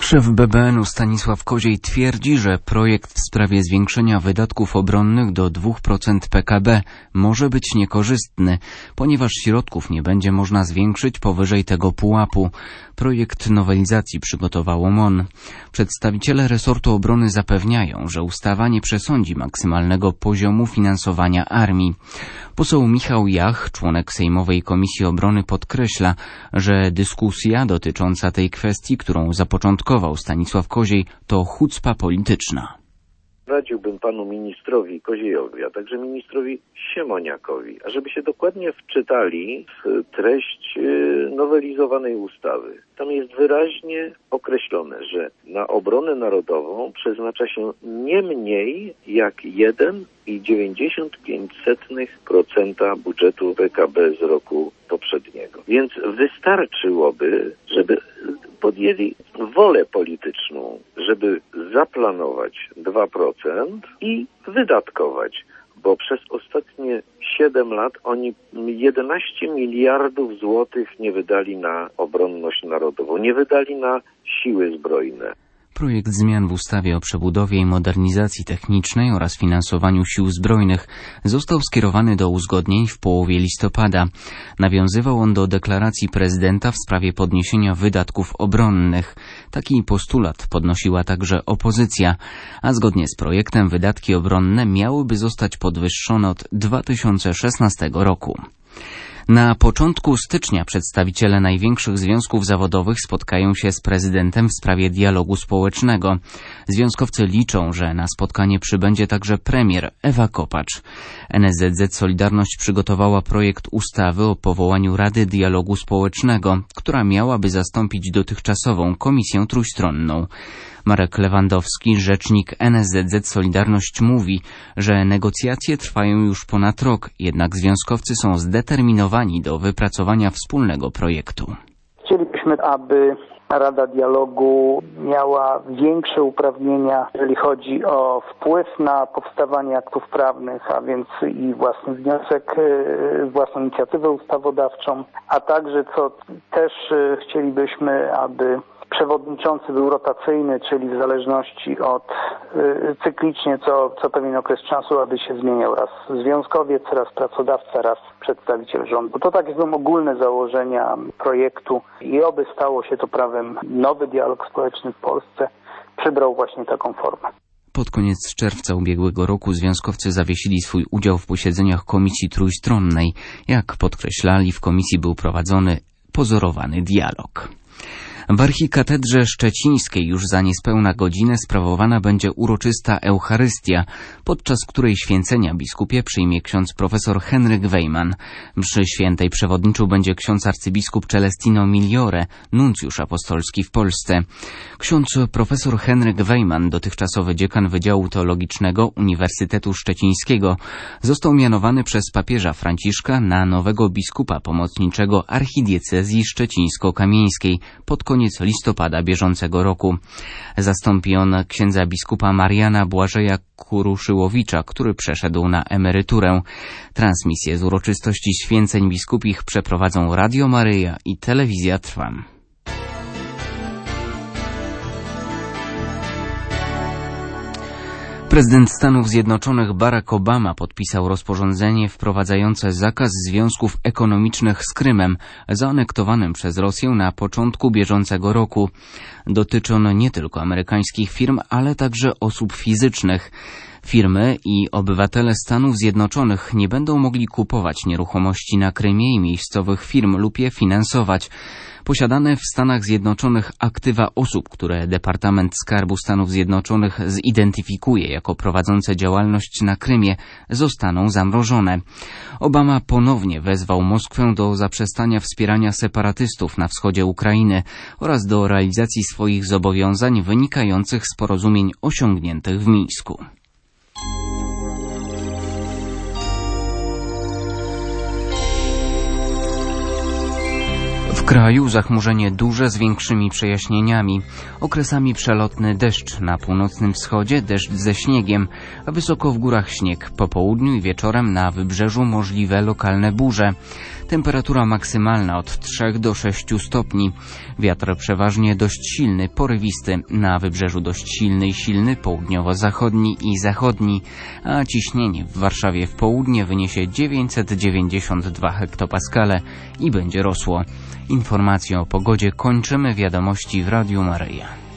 Szef BBN-u Stanisław Koziej twierdzi, że projekt w sprawie zwiększenia wydatków obronnych do 2% PKB może być niekorzystny, ponieważ środków nie będzie można zwiększyć powyżej tego pułapu. Projekt nowelizacji przygotowało MON. Przedstawiciele resortu obrony zapewniają, że ustawa nie przesądzi maksymalnego poziomu finansowania armii. Poseł Michał Jach, członek Sejmowej Komisji Obrony, podkreśla, że dyskusja dotycząca tej kwestii, którą zapoczątkował Stanisław Koziej, to hucpa polityczna. Radziłbym panu ministrowi Koziejowi, a także ministrowi Siemoniakowi, ażeby się dokładnie wczytali w treść nowelizowanej ustawy. Tam jest wyraźnie określone, że na obronę narodową przeznacza się nie mniej jak 1,95% budżetu PKB z roku poprzedniego. Więc wystarczyłoby, żeby podjęli wolę polityczną, żeby zaplanować 2% i wydatkować, bo przez ostatnie 7 lat oni 11 miliardów złotych nie wydali na obronność narodową, nie wydali na siły zbrojne. Projekt zmian w ustawie o przebudowie i modernizacji technicznej oraz finansowaniu sił zbrojnych został skierowany do uzgodnień w połowie listopada. Nawiązywał on do deklaracji prezydenta w sprawie podniesienia wydatków obronnych. Taki postulat podnosiła także opozycja, a zgodnie z projektem wydatki obronne miałyby zostać podwyższone od 2016 roku. Na początku stycznia przedstawiciele największych związków zawodowych spotkają się z prezydentem w sprawie dialogu społecznego. Związkowcy liczą, że na spotkanie przybędzie także premier Ewa Kopacz. NSZZ Solidarność przygotowała projekt ustawy o powołaniu Rady Dialogu Społecznego, która miałaby zastąpić dotychczasową Komisję Trójstronną. Marek Lewandowski, rzecznik NSZZ Solidarność, mówi, że negocjacje trwają już ponad rok, jednak związkowcy są zdeterminowani do wypracowania wspólnego projektu. Chcielibyśmy, aby Rada Dialogu miała większe uprawnienia, jeżeli chodzi o wpływ na powstawanie aktów prawnych, a więc i własny wniosek, własną inicjatywę ustawodawczą, a także, co też chcielibyśmy, aby przewodniczący był rotacyjny, czyli w zależności od cyklicznie co pewien okres czasu, aby się zmieniał raz związkowiec, raz pracodawca, raz przedstawiciel rządu. To takie są ogólne założenia projektu i oby stało się to prawem. Nowy dialog społeczny w Polsce przybrał właśnie taką formę. Pod koniec czerwca ubiegłego roku związkowcy zawiesili swój udział w posiedzeniach Komisji Trójstronnej. Jak podkreślali, w komisji był prowadzony pozorowany dialog. W archikatedrze szczecińskiej już za niespełna godzinę sprawowana będzie uroczysta Eucharystia, podczas której święcenia biskupie przyjmie ksiądz profesor Henryk Wejman. Mszy świętej przewodniczył będzie ksiądz arcybiskup Celestino Migliore, nuncjusz apostolski w Polsce. Ksiądz profesor Henryk Wejman, dotychczasowy dziekan Wydziału Teologicznego Uniwersytetu Szczecińskiego, został mianowany przez papieża Franciszka na nowego biskupa pomocniczego archidiecezji szczecińsko-kamieńskiej pod koniec listopada bieżącego roku. Zastąpi on księdza biskupa Mariana Błażeja Kuruszyłowicza, który przeszedł na emeryturę. Transmisję z uroczystości święceń biskupich przeprowadzą Radio Maryja i Telewizja Trwam. Prezydent Stanów Zjednoczonych Barack Obama podpisał rozporządzenie wprowadzające zakaz związków ekonomicznych z Krymem, zaanektowanym przez Rosję na początku bieżącego roku. Dotyczy on nie tylko amerykańskich firm, ale także osób fizycznych. Firmy i obywatele Stanów Zjednoczonych nie będą mogli kupować nieruchomości na Krymie i miejscowych firm lub je finansować. Posiadane w Stanach Zjednoczonych aktywa osób, które Departament Skarbu Stanów Zjednoczonych zidentyfikuje jako prowadzące działalność na Krymie, zostaną zamrożone. Obama ponownie wezwał Moskwę do zaprzestania wspierania separatystów na wschodzie Ukrainy oraz do realizacji swoich zobowiązań wynikających z porozumień osiągniętych w Mińsku. kraju zachmurzenie duże z większymi przejaśnieniami. Okresami przelotny deszcz, na północnym wschodzie deszcz ze śniegiem, a wysoko w górach śnieg. Po południu i wieczorem na wybrzeżu możliwe lokalne burze. Temperatura maksymalna od 3 do 6 stopni. Wiatr przeważnie dość silny, porywisty. Na wybrzeżu dość silny i silny, południowo-zachodni i zachodni. A ciśnienie w Warszawie w południe wyniesie 992 hektopaskale i będzie rosło. Informacje o pogodzie kończymy. Wiadomości w Radiu Maryja.